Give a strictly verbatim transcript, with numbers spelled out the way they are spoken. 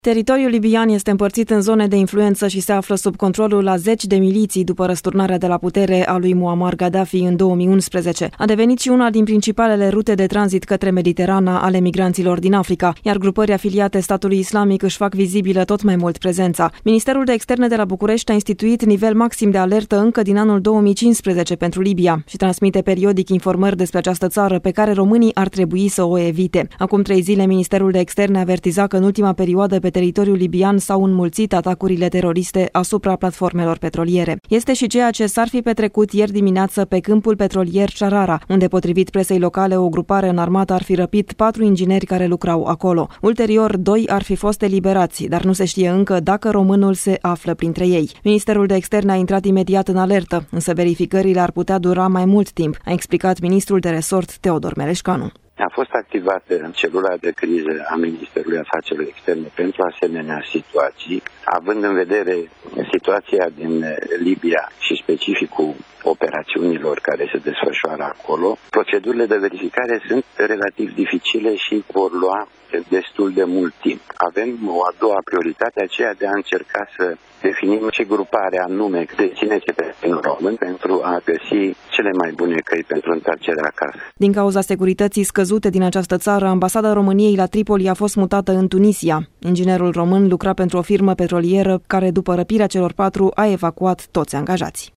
Teritoriul libian este împărțit în zone de influență și se află sub controlul a zeci de miliții după răsturnarea de la putere a lui Muammar Gaddafi în două mii unsprezece. A devenit și una din principalele rute de tranzit către Mediterana ale migranților din Africa, iar grupări afiliate statului islamic își fac vizibilă tot mai mult prezența. Ministerul de Externe de la București a instituit nivel maxim de alertă încă din anul două mii cincisprezece pentru Libia și transmite periodic informări despre această țară pe care românii ar trebui să o evite. Acum trei zile, Ministerul de Externe avertiza că în ultima perioadă pe teritoriul libian s-au înmulțit atacurile teroriste asupra platformelor petroliere. Este și ceea ce s-ar fi petrecut ieri dimineață pe câmpul petrolier Charara, unde, potrivit presei locale, o grupare înarmată ar fi răpit patru ingineri care lucrau acolo. Ulterior, doi ar fi fost eliberați, dar nu se știe încă dacă românul se află printre ei. Ministerul de Externe a intrat imediat în alertă, însă verificările ar putea dura mai mult timp, a explicat ministrul de resort Teodor Meleșcanu. A fost activată în celula de criză a Ministerului Afacerilor Externe pentru asemenea situații, având în vedere situația din Libia și specificul operațiunilor care se desfășoară acolo. Procedurile de verificare sunt relativ dificile și vor lua destul de mult timp. Avem o a doua prioritate, aceea de a încerca să definim ce grupare anume deține cetățenul român pentru a găsi cele mai bune căi pentru întoarcerea acasă. Din cauza securității scăzute din această țară, ambasada României la Tripoli a fost mutată în Tunisia. Inginerul român lucra pentru o firmă petrolieră care, după răpirea celor patru, a evacuat toți angajații.